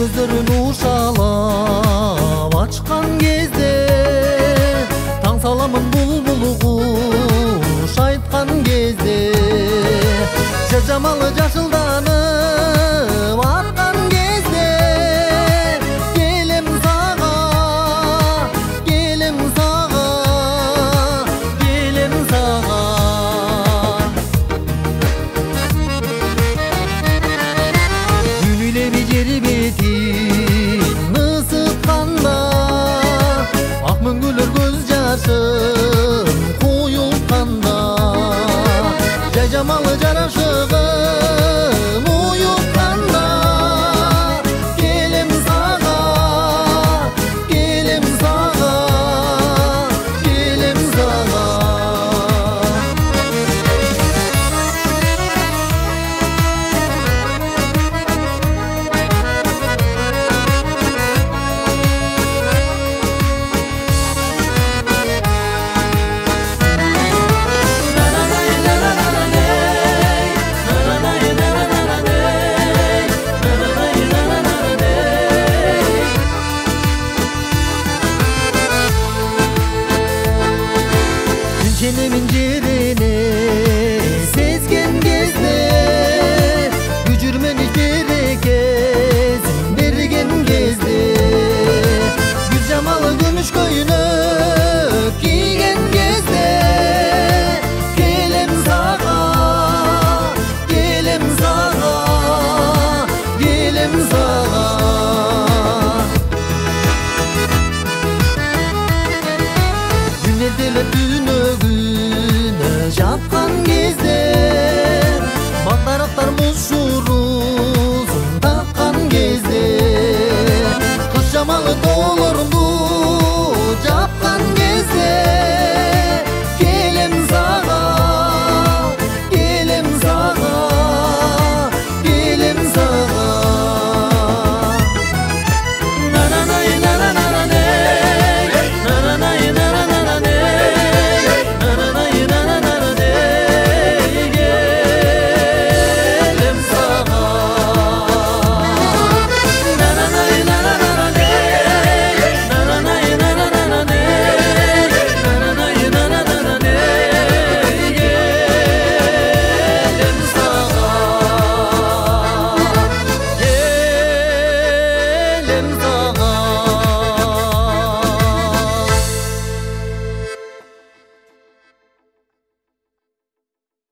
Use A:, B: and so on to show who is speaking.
A: көздөрүн ушалап ачкан кезде таң саламын булбул куш айткан кезде жамалы жашылданып аткан кезде келем сага келем сага келем сага күн илеби жер бетин ысытканда ак мөңгүлөр көз жашын куюпканда жай жамалы жарашыгы